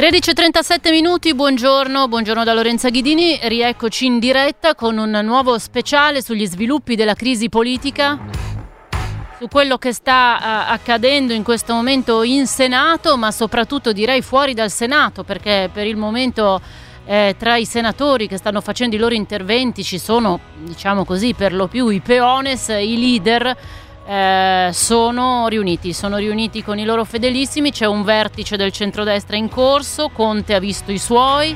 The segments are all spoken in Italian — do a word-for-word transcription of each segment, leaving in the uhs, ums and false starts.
tredici e trentasette minuti, buongiorno, buongiorno da Lorenza Ghidini, rieccoci in diretta con un nuovo speciale sugli sviluppi della crisi politica, su quello che sta uh, accadendo in questo momento in Senato, ma soprattutto direi fuori dal Senato, perché per il momento eh, tra i senatori che stanno facendo i loro interventi ci sono, diciamo così, per lo più i peones, i leader. Eh, sono riuniti, sono riuniti con i loro fedelissimi, c'è un vertice del centrodestra in corso, Conte ha visto i suoi.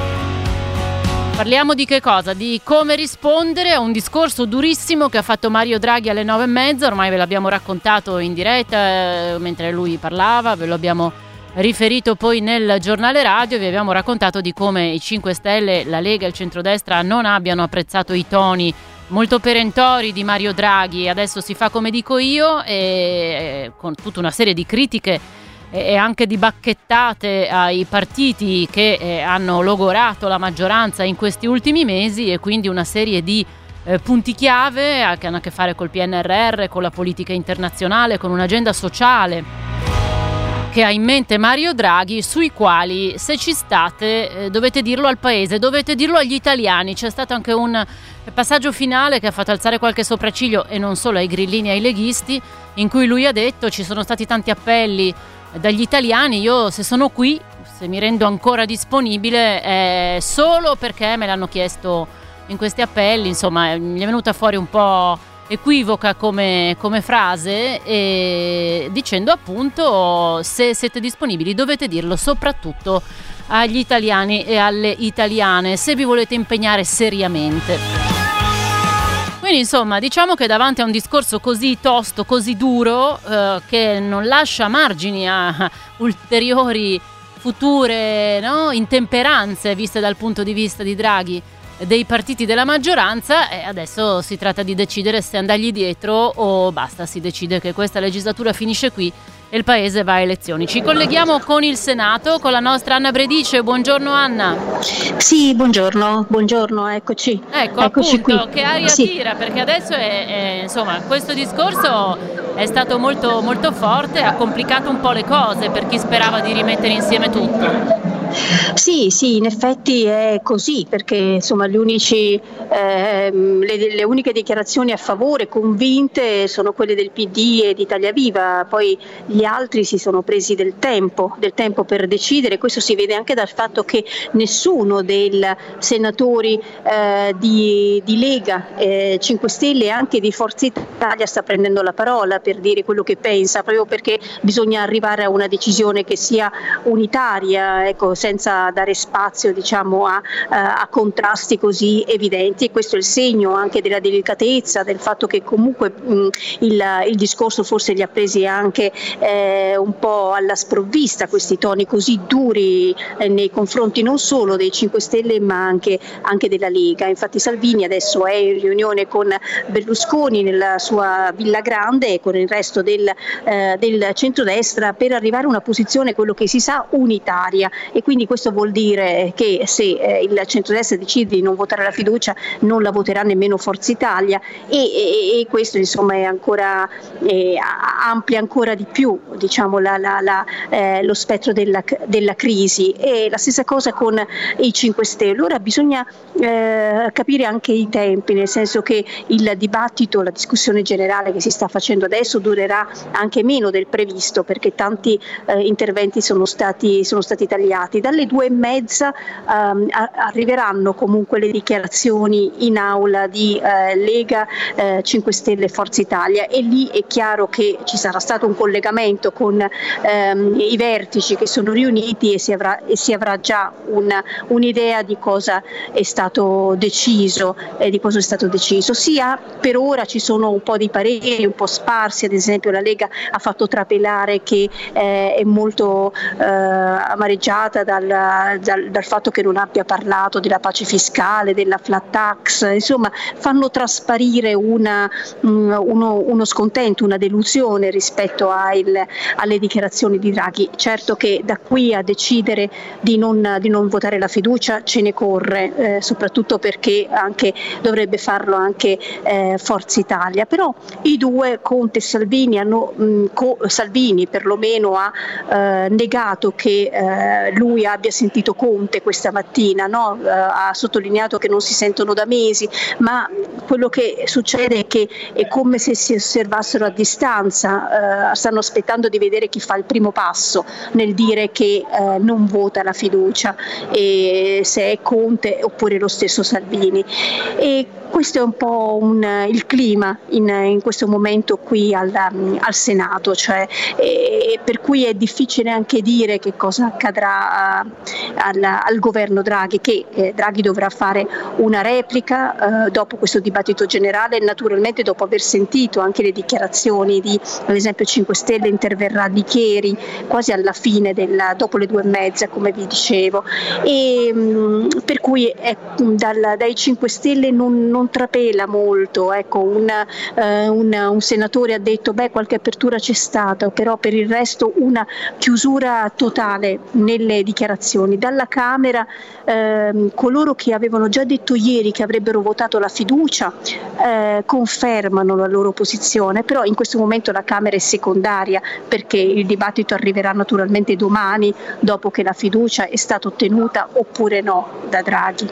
Parliamo di che cosa? Di come rispondere a un discorso durissimo che ha fatto Mario Draghi alle nove e mezza, ormai ve l'abbiamo raccontato in diretta eh, mentre lui parlava, ve lo abbiamo riferito poi nel giornale radio, vi abbiamo raccontato di come i cinque Stelle, la Lega e il centrodestra non abbiano apprezzato i toni molto perentori di Mario Draghi. Adesso si fa come dico io, e con tutta una serie di critiche e anche di bacchettate ai partiti che eh, hanno logorato la maggioranza in questi ultimi mesi, e quindi una serie di eh, punti chiave che hanno a che fare col P N R R, con la politica internazionale, con un'agenda sociale che ha in mente Mario Draghi, sui quali, se ci state, eh, dovete dirlo al paese, dovete dirlo agli italiani. C'è stato anche un passaggio finale che ha fatto alzare qualche sopracciglio, e non solo ai grillini e ai leghisti, in cui lui ha detto: ci sono stati tanti appelli dagli italiani, io se sono qui, se mi rendo ancora disponibile, è solo perché me l'hanno chiesto in questi appelli. Insomma, mi è venuta fuori un po' equivoca come, come frase, e dicendo appunto: se siete disponibili dovete dirlo soprattutto agli italiani e alle italiane, se vi volete impegnare seriamente. Quindi insomma, diciamo che davanti a un discorso così tosto, così duro, eh, che non lascia margini a ulteriori future, no, intemperanze viste dal punto di vista di Draghi, dei partiti della maggioranza, e adesso si tratta di decidere se andargli dietro o basta, si decide che questa legislatura finisce qui e il paese va a elezioni. Ci colleghiamo con il Senato, con la nostra Anna Bredice. Buongiorno Anna. Sì, buongiorno, buongiorno, eccoci. Ecco, eccoci appunto, qui. Che aria sì. tira, perché adesso è, è, insomma, questo discorso è stato molto, molto forte, ha complicato un po' le cose per chi sperava di rimettere insieme tutto. Sì, sì, in effetti è così, perché insomma gli unici, eh, le, le uniche dichiarazioni a favore convinte sono quelle del P D e di Italia Viva, poi gli altri si sono presi del tempo, del tempo per decidere. Questo si vede anche dal fatto che nessuno dei senatori eh, di, di Lega, eh, cinque Stelle e anche di Forza Italia sta prendendo la parola per dire quello che pensa, proprio perché bisogna arrivare a una decisione che sia unitaria, ecco, senza dare spazio, diciamo, a, a contrasti così evidenti, e questo è il segno anche della delicatezza, del fatto che comunque mh, il, il discorso forse li ha presi anche eh, un po' alla sprovvista, questi toni così duri eh, nei confronti non solo dei cinque Stelle ma anche, anche della Lega. Infatti Salvini adesso è in riunione con Berlusconi nella sua Villa Grande e con il resto del, eh, del centrodestra per arrivare a una posizione, quello che si sa, unitaria, e quindi questo vuol dire che se eh, il centrodestra decide di non votare la fiducia non la voterà nemmeno Forza Italia, e, e, e questo insomma è ancora eh, amplia ancora di più, diciamo, la, la, la, eh, lo spettro della, della crisi. E la stessa cosa con i cinque Stelle. Ora bisogna eh, capire anche i tempi, nel senso che il dibattito, la discussione generale che si sta facendo adesso durerà anche meno del previsto, perché tanti eh, interventi sono stati, sono stati tagliati. Dalle due e mezza ehm, arriveranno comunque le dichiarazioni in aula di eh, Lega, eh, cinque Stelle e Forza Italia, e lì è chiaro che ci sarà stato un collegamento con ehm, i vertici che sono riuniti, e si avrà, e si avrà già una, un'idea di cosa è stato deciso, eh, di cosa è stato deciso. Sia per ora ci sono un po' di pareri un po' sparsi, ad esempio la Lega ha fatto trapelare che eh, è molto eh, amareggiata dal, dal, dal fatto che non abbia parlato della pace fiscale, della flat tax, insomma fanno trasparire una, um, uno, uno scontento, una delusione rispetto ai, alle dichiarazioni di Draghi. Certo che da qui a decidere di non, di non votare la fiducia ce ne corre, eh, soprattutto soprattutto perché anche, dovrebbe farlo anche eh, Forza Italia. Però i due, Conte e Salvini, hanno, mh, co- Salvini perlomeno ha eh, negato che eh, lui abbia sentito Conte questa mattina, no? eh, ha sottolineato che non si sentono da mesi, ma quello che succede è che è come se si osservassero a distanza, eh, stanno aspettando di vedere chi fa il primo passo nel dire che eh, non vota la fiducia, e se è Conte oppure lo stesso Salvini. E questo è un po' un, il clima in, in questo momento qui al, al Senato, cioè, e, per cui è difficile anche dire che cosa accadrà uh, al, al governo Draghi, che eh, Draghi dovrà fare una replica uh, dopo questo dibattito generale, e naturalmente dopo aver sentito anche le dichiarazioni di, ad esempio, cinque Stelle, interverrà Licheri quasi alla fine, del, dopo le due e mezza, come vi dicevo, e mh, per cui eh, dal, dai cinque Stelle non, non trapela molto, ecco, un, eh, un, un senatore ha detto beh qualche apertura c'è stata, però per il resto una chiusura totale nelle dichiarazioni. Dalla Camera eh, coloro che avevano già detto ieri che avrebbero votato la fiducia eh, confermano la loro posizione, però in questo momento la Camera è secondaria perché il dibattito arriverà naturalmente domani, dopo che la fiducia è stata ottenuta oppure no da Draghi.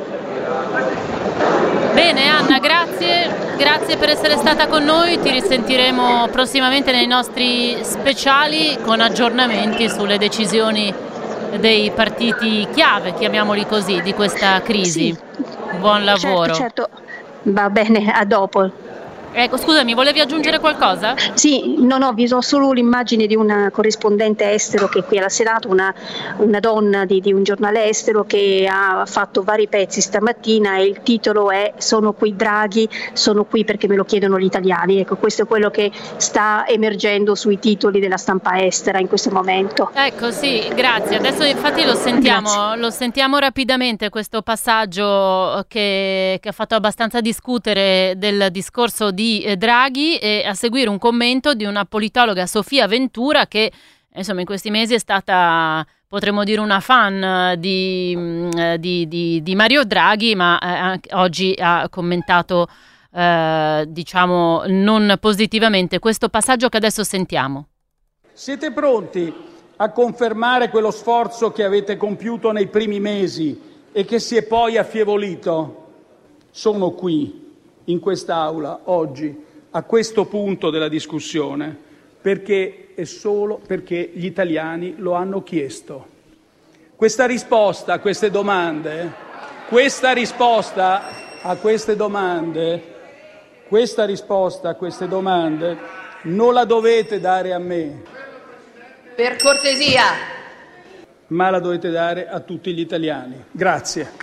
Bene Anna, grazie, grazie per essere stata con noi, ti risentiremo prossimamente nei nostri speciali con aggiornamenti sulle decisioni dei partiti chiave, chiamiamoli così, di questa crisi. Sì. Buon lavoro. Certo, certo, va bene, a dopo. Ecco, scusami, volevi aggiungere qualcosa? Sì, no, no, vi do solo l'immagine di una corrispondente estero che è qui al Senato, una, una donna di, di un giornale estero che ha fatto vari pezzi stamattina e il titolo è "Sono qui Draghi, sono qui perché me lo chiedono gli italiani". Ecco, questo è quello che sta emergendo sui titoli della stampa estera in questo momento. Ecco, sì, grazie. Adesso infatti lo sentiamo, lo sentiamo rapidamente questo passaggio che, che ha fatto abbastanza discutere del discorso di di Draghi, e a seguire un commento di una politologa, Sofia Ventura, che insomma in questi mesi è stata, potremmo dire, una fan di, di, di, di Mario Draghi, ma eh, oggi ha commentato eh, diciamo non positivamente questo passaggio che adesso sentiamo. Siete pronti a confermare quello sforzo che avete compiuto nei primi mesi e che si è poi affievolito? Sono qui in quest'Aula oggi, a questo punto della discussione, perché è solo perché gli italiani lo hanno chiesto. Questa risposta a queste domande, questa risposta a queste domande, questa risposta a queste domande non la dovete dare a me. Per cortesia. Ma la dovete dare a tutti gli italiani. Grazie.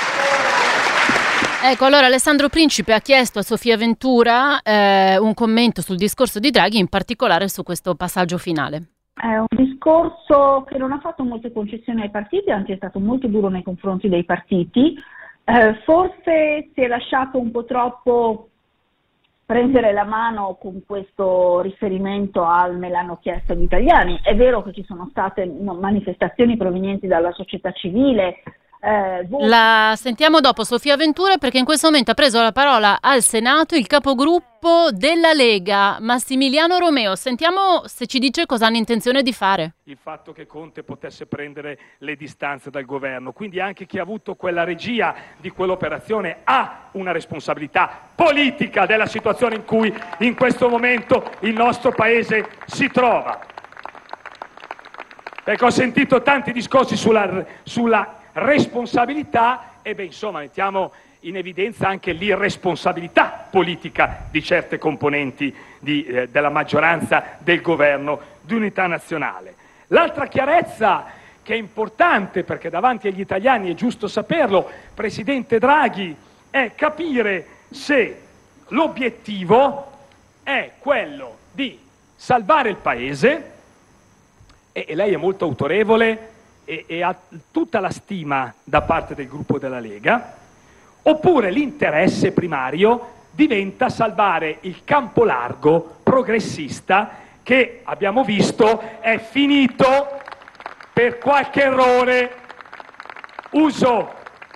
Ecco, allora Alessandro Principe ha chiesto a Sofia Ventura eh, un commento sul discorso di Draghi, in particolare su questo passaggio finale. È un discorso che non ha fatto molte concessioni ai partiti, anzi è stato molto duro nei confronti dei partiti. Eh, forse si è lasciato un po' troppo prendere la mano con questo riferimento al "me l'hanno chiesto gli italiani". È vero che ci sono state manifestazioni provenienti dalla società civile. Eh, la sentiamo dopo Sofia Ventura, perché in questo momento ha preso la parola al Senato il capogruppo della Lega, Massimiliano Romeo. Sentiamo se ci dice cosa hanno intenzione di fare. Il fatto che Conte potesse prendere le distanze dal governo, quindi anche chi ha avuto quella regia di quell'operazione ha una responsabilità politica della situazione in cui in questo momento il nostro paese si trova. Perché ho sentito tanti discorsi sulla, sulla responsabilità, e beh, insomma, mettiamo in evidenza anche l'irresponsabilità politica di certe componenti di, eh, della maggioranza del governo di unità nazionale. L'altra chiarezza che è importante, perché davanti agli italiani è giusto saperlo, Presidente Draghi, è capire se l'obiettivo è quello di salvare il Paese, e, e lei è molto autorevole e, e ha tutta la stima da parte del gruppo della Lega, oppure l'interesse primario diventa salvare il campo largo progressista che, abbiamo visto, è finito per qualche errore. Uso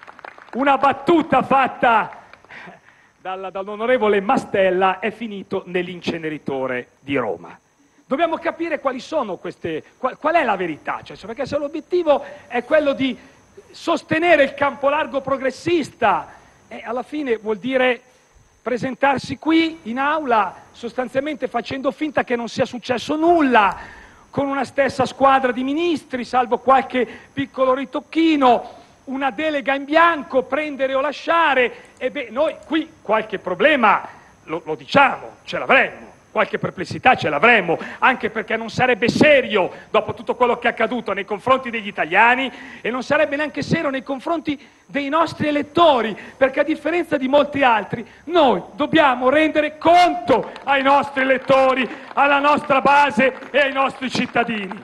una battuta fatta dal, dall'onorevole Mastella è finito nell'inceneritore di Roma. Dobbiamo capire quali sono queste, qual, qual è la verità, cioè, perché se l'obiettivo è quello di sostenere il campo largo progressista, eh, alla fine vuol dire presentarsi qui in aula sostanzialmente facendo finta che non sia successo nulla, con una stessa squadra di ministri, salvo qualche piccolo ritocchino, una delega in bianco, prendere o lasciare. E beh, noi qui qualche problema, lo, lo diciamo, ce l'avremmo. Qualche perplessità ce l'avremmo, anche perché non sarebbe serio dopo tutto quello che è accaduto nei confronti degli italiani e non sarebbe neanche serio nei confronti dei nostri elettori, perché a differenza di molti altri noi dobbiamo rendere conto ai nostri elettori, alla nostra base e ai nostri cittadini.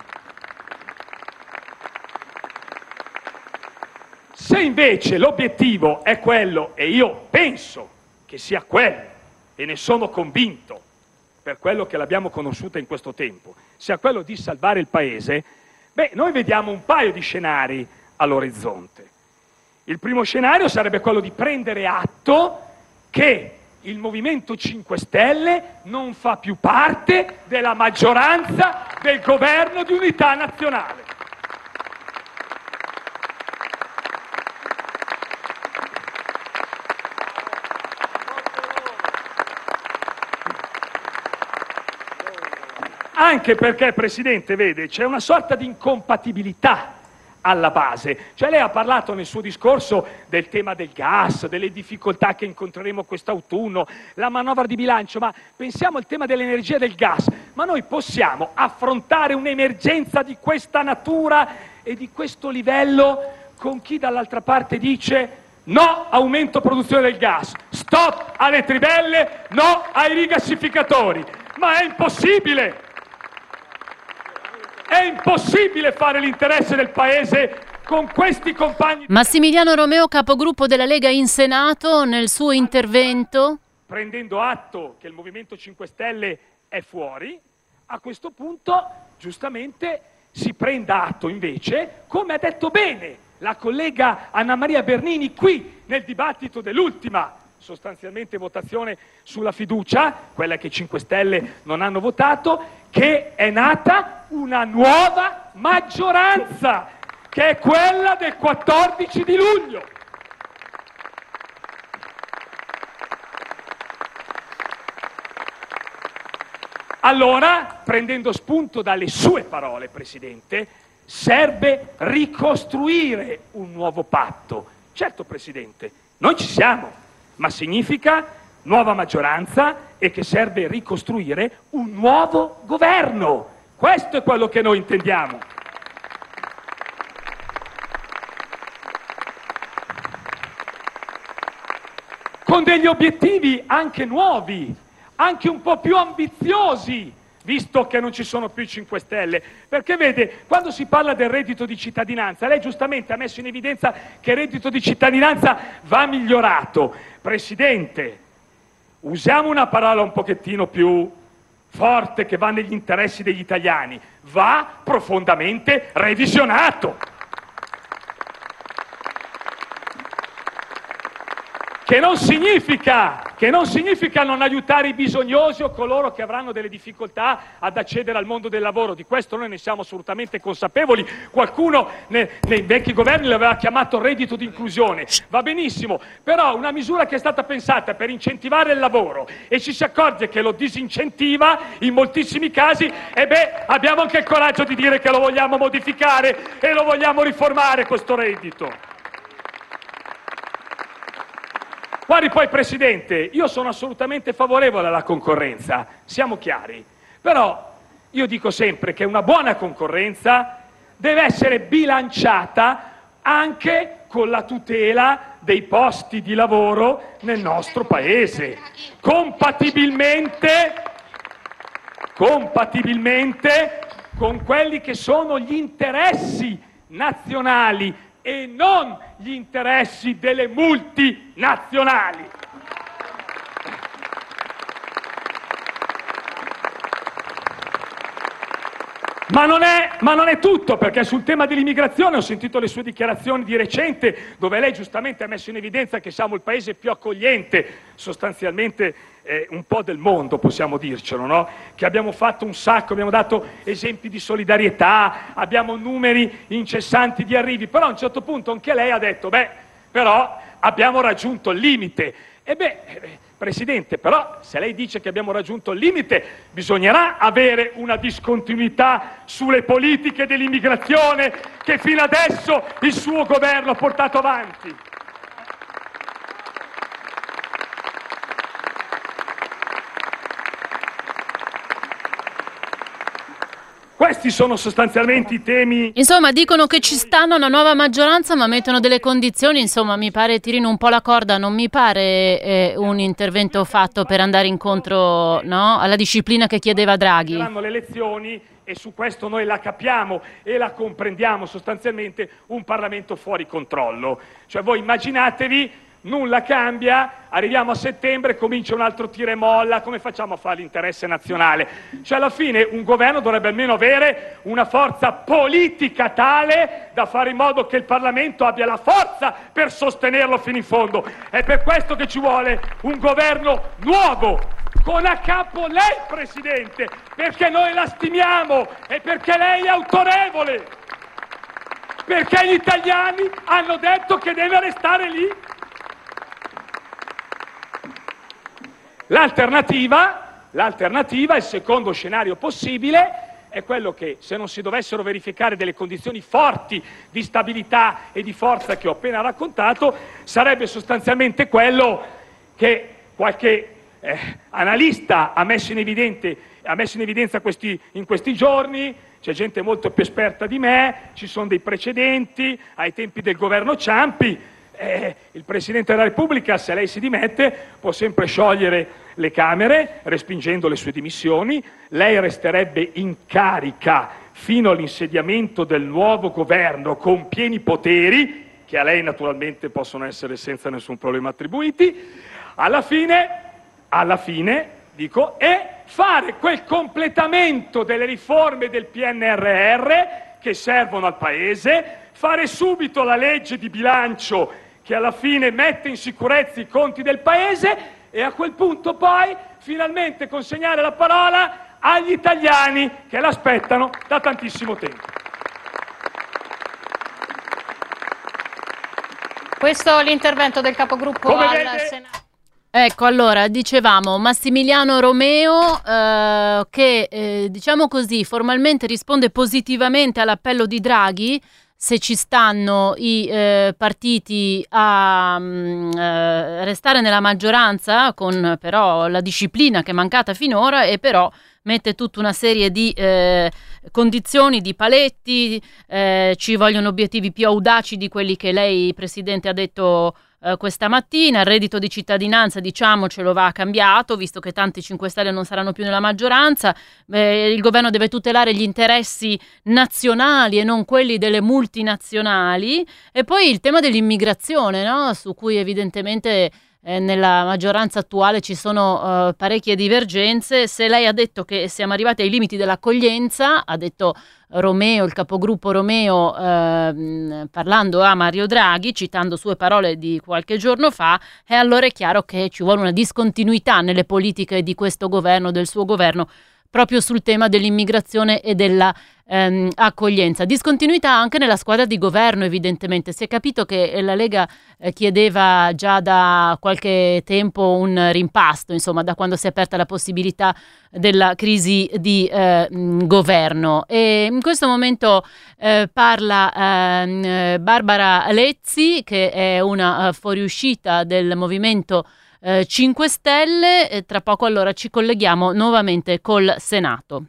Se invece l'obiettivo è quello, e io penso che sia quello, e ne sono convinto, per quello che l'abbiamo conosciuta in questo tempo, sia quello di salvare il Paese, beh, noi vediamo un paio di scenari all'orizzonte. Il primo scenario sarebbe quello di prendere atto che il Movimento cinque Stelle non fa più parte della maggioranza del governo di unità nazionale. Anche perché, Presidente, vede, c'è una sorta di incompatibilità alla base. Cioè lei ha parlato nel suo discorso del tema del gas, delle difficoltà che incontreremo quest'autunno, la manovra di bilancio, ma pensiamo al tema dell'energia e del gas. Ma noi possiamo affrontare un'emergenza di questa natura e di questo livello con chi dall'altra parte dice no aumento produzione del gas, stop alle trivelle, no ai rigassificatori? Ma è impossibile! È impossibile fare l'interesse del Paese con questi compagni. Massimiliano Romeo, capogruppo della Lega in Senato, nel suo intervento. Prendendo atto che il Movimento cinque Stelle è fuori, a questo punto giustamente si prenda atto invece, come ha detto bene la collega Anna Maria Bernini qui nel dibattito dell'ultima sostanzialmente votazione sulla fiducia, quella che i cinque Stelle non hanno votato, che è nata una nuova maggioranza, che è quella del quattordici di luglio. Allora, prendendo spunto dalle sue parole, Presidente, serve ricostruire un nuovo patto. Certo, Presidente, noi ci siamo, ma significa nuova maggioranza e che serve ricostruire un nuovo governo. Questo è quello che noi intendiamo. Con degli obiettivi anche nuovi, anche un po' più ambiziosi, visto che non ci sono più i cinque Stelle. Perché vede, quando si parla del reddito di cittadinanza, lei giustamente ha messo in evidenza che il reddito di cittadinanza va migliorato. Presidente, usiamo una parola un pochettino più forte che va negli interessi degli italiani, va profondamente revisionato. Che non significa, che non significa non aiutare i bisognosi o coloro che avranno delle difficoltà ad accedere al mondo del lavoro. Di questo noi ne siamo assolutamente consapevoli. Qualcuno nei, nei vecchi governi l'aveva chiamato reddito di inclusione. Va benissimo, però una misura che è stata pensata per incentivare il lavoro e ci si accorge che lo disincentiva in moltissimi casi, e beh, abbiamo anche il coraggio di dire che lo vogliamo modificare e lo vogliamo riformare questo reddito. Guardi poi, Presidente, io sono assolutamente favorevole alla concorrenza, siamo chiari, però io dico sempre che una buona concorrenza deve essere bilanciata anche con la tutela dei posti di lavoro nel nostro Paese, compatibilmente, compatibilmente con quelli che sono gli interessi nazionali e non gli interessi delle multinazionali. Ma non, è, ma non è tutto, perché sul tema dell'immigrazione ho sentito le sue dichiarazioni di recente, dove lei giustamente ha messo in evidenza che siamo il paese più accogliente, sostanzialmente eh, un po' del mondo, possiamo dircelo, no? Che abbiamo fatto un sacco, abbiamo dato esempi di solidarietà, abbiamo numeri incessanti di arrivi, però a un certo punto anche lei ha detto, beh, però abbiamo raggiunto il limite. E beh, Presidente, però se lei dice che abbiamo raggiunto il limite, bisognerà avere una discontinuità sulle politiche dell'immigrazione che fino adesso il suo governo ha portato avanti. Questi sono sostanzialmente i temi. Insomma, dicono che ci stanno una nuova maggioranza, ma mettono delle condizioni, insomma, mi pare tirino un po' la corda, non mi pare eh, un intervento fatto per andare incontro, no, alla disciplina che chiedeva Draghi. Saranno le elezioni e su questo noi la capiamo e la comprendiamo, sostanzialmente un Parlamento fuori controllo. Cioè voi immaginatevi, nulla cambia, arriviamo a settembre, comincia un altro tira e molla, come facciamo a fare l'interesse nazionale? Cioè alla fine un governo dovrebbe almeno avere una forza politica tale da fare in modo che il Parlamento abbia la forza per sostenerlo fino in fondo. È per questo che ci vuole un governo nuovo, con a capo lei, Presidente, perché noi la stimiamo e perché lei è autorevole, perché gli italiani hanno detto che deve restare lì. L'alternativa, l'alternativa, il secondo scenario possibile, è quello che, se non si dovessero verificare delle condizioni forti di stabilità e di forza che ho appena raccontato, sarebbe sostanzialmente quello che qualche eh, analista ha messo in, evidente, ha messo in evidenza questi, in questi giorni. C'è gente molto più esperta di me, ci sono dei precedenti, ai tempi del governo Ciampi. Eh, il Presidente della Repubblica, se lei si dimette, può sempre sciogliere le Camere respingendo le sue dimissioni, lei resterebbe in carica fino all'insediamento del nuovo governo con pieni poteri, che a lei naturalmente possono essere senza nessun problema attribuiti, alla fine, alla fine, dico, e fare quel completamento delle riforme del P N R R che servono al Paese, fare subito la legge di bilancio che alla fine mette in sicurezza i conti del Paese e a quel punto poi finalmente consegnare la parola agli italiani che l'aspettano da tantissimo tempo. Questo è l'intervento del capogruppo Come al vede... Senato. Ecco, allora, dicevamo Massimiliano Romeo eh, che, eh, diciamo così, formalmente risponde positivamente all'appello di Draghi, se ci stanno i eh, partiti a mh, eh, restare nella maggioranza, con però la disciplina che è mancata finora, e però mette tutta una serie di eh, condizioni, di paletti, eh, ci vogliono obiettivi più audaci di quelli che lei, Presidente, ha detto eh, questa mattina. Il reddito di cittadinanza, diciamocelo, va cambiato, visto che tanti cinque Stelle non saranno più nella maggioranza. Eh, il governo deve tutelare gli interessi nazionali e non quelli delle multinazionali. E poi il tema dell'immigrazione, no? Su cui evidentemente Eh, nella maggioranza attuale ci sono uh, parecchie divergenze. Se lei ha detto che siamo arrivati ai limiti dell'accoglienza, ha detto Romeo, il capogruppo Romeo, eh, parlando a Mario Draghi, citando sue parole di qualche giorno fa, e allora è chiaro che ci vuole una discontinuità nelle politiche di questo governo, del suo governo, proprio sul tema dell'immigrazione e della ehm, accoglienza. Discontinuità anche nella squadra di governo, evidentemente. Si è capito che la Lega eh, chiedeva già da qualche tempo un rimpasto, insomma, da quando si è aperta la possibilità della crisi di eh, governo. E in questo momento eh, parla eh, Barbara Lezzi, che è una uh, fuoriuscita del Movimento Eh, cinque Stelle. E tra poco allora ci colleghiamo nuovamente col Senato.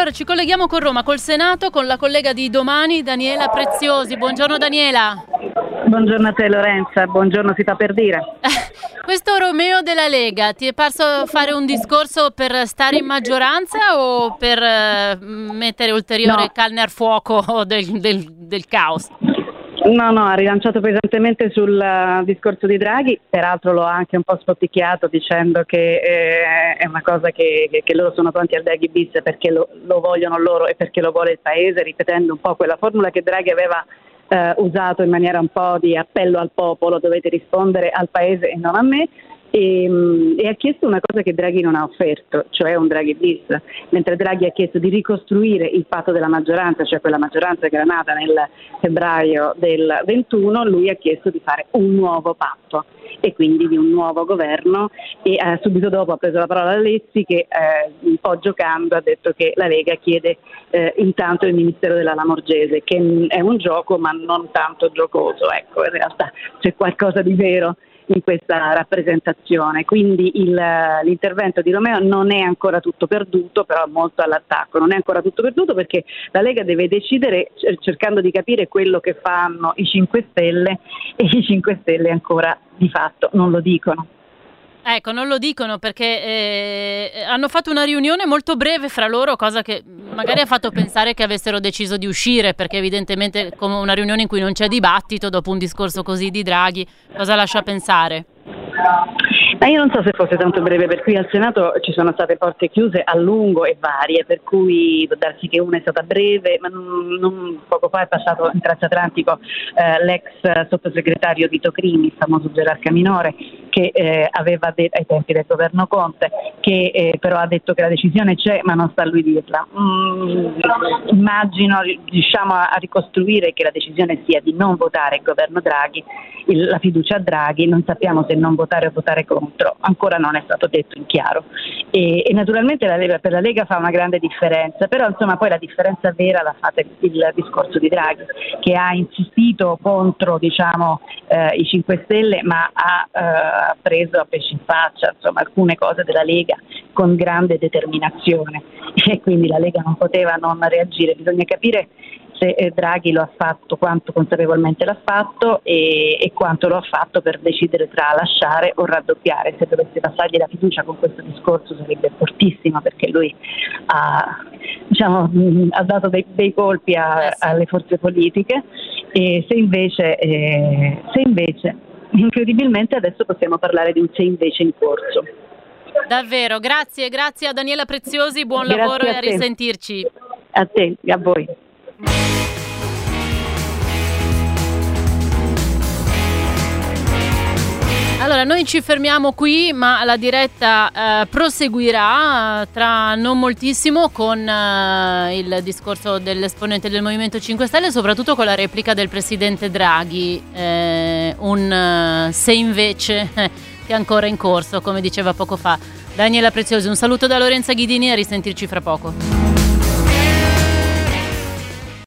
Allora ci colleghiamo con Roma, col Senato, con la collega di Domani, Daniela Preziosi. Buongiorno Daniela. Buongiorno a te Lorenza, buongiorno si fa per dire. Questo Romeo della Lega ti è parso fare un discorso per stare in maggioranza o per uh, mettere ulteriore no. carne al fuoco del, del, del caos? No, no, ha rilanciato pesantemente sul uh, discorso di Draghi, peraltro lo ha anche un po' spotticchiato dicendo che eh, è una cosa che, che, che loro sono pronti al Draghi bis perché lo, lo vogliono loro e perché lo vuole il Paese, ripetendo un po' quella formula che Draghi aveva Uh, usato in maniera un po' di appello al popolo, dovete rispondere al Paese e non a me, e, um, e ha chiesto una cosa che Draghi non ha offerto, cioè un Draghi bis, mentre Draghi ha chiesto di ricostruire il patto della maggioranza, cioè quella maggioranza che era nata nel febbraio del ventuno, lui ha chiesto di fare un nuovo patto e quindi di un nuovo governo e eh, subito dopo ha preso la parola Lezzi che eh, un po' giocando ha detto che la Lega chiede eh, intanto il Ministero della Lamorgese, che è un gioco ma non tanto giocoso, ecco, in realtà c'è qualcosa di vero in questa rappresentazione, quindi il, l'intervento di Romeo non è ancora tutto perduto, però molto all'attacco, non è ancora tutto perduto perché la Lega deve decidere cercando di capire quello che fanno i cinque Stelle e i cinque Stelle ancora di fatto non lo dicono. Ecco, non lo dicono perché eh, hanno fatto una riunione molto breve fra loro, cosa che magari ha fatto pensare che avessero deciso di uscire, perché evidentemente come una riunione in cui non c'è dibattito dopo un discorso così di Draghi, cosa lascia pensare? Ma io non so se fosse tanto breve, per cui al Senato ci sono state porte chiuse a lungo e varie, per cui può darsi che una è stata breve, ma non, non, poco fa è passato in transatlantico eh, l'ex sottosegretario Vito Crimi, il famoso gerarca minore, che eh, aveva detto ai tempi del governo Conte, che eh, però ha detto che la decisione c'è ma non sta a lui dirla. Mm, immagino, riusciamo a, a ricostruire che la decisione sia di non votare il governo Draghi, il, la fiducia a Draghi, non sappiamo se non votare o votare contro, ancora non è stato detto in chiaro e, e naturalmente la Lega, per la Lega fa una grande differenza, però insomma poi la differenza vera la fa il discorso di Draghi, che ha insistito contro diciamo eh, i cinque Stelle ma ha eh, preso a pesci in faccia insomma alcune cose della Lega con grande determinazione e quindi la Lega non poteva non reagire. Bisogna capire se eh, Draghi lo ha fatto, quanto consapevolmente l'ha fatto e, e quanto lo ha fatto per decidere tra lasciare o raddoppiare. Se dovesse passargli la fiducia con questo discorso sarebbe fortissimo perché lui ha, diciamo, mh, ha dato dei, dei colpi a, alle forze politiche e se invece, eh, se invece incredibilmente adesso possiamo parlare di un se invece in corso. Davvero, grazie, grazie a Daniela Preziosi, buon grazie lavoro a e a te. risentirci. A te, a voi. Allora, noi ci fermiamo qui, ma la diretta eh, proseguirà eh, tra non moltissimo con eh, il discorso dell'esponente del Movimento cinque Stelle, soprattutto con la replica del presidente Draghi, eh, un eh, se invece eh, che è ancora in corso, come diceva poco fa Daniela Preziosi. Un saluto da Lorenza Ghidini e a risentirci fra poco.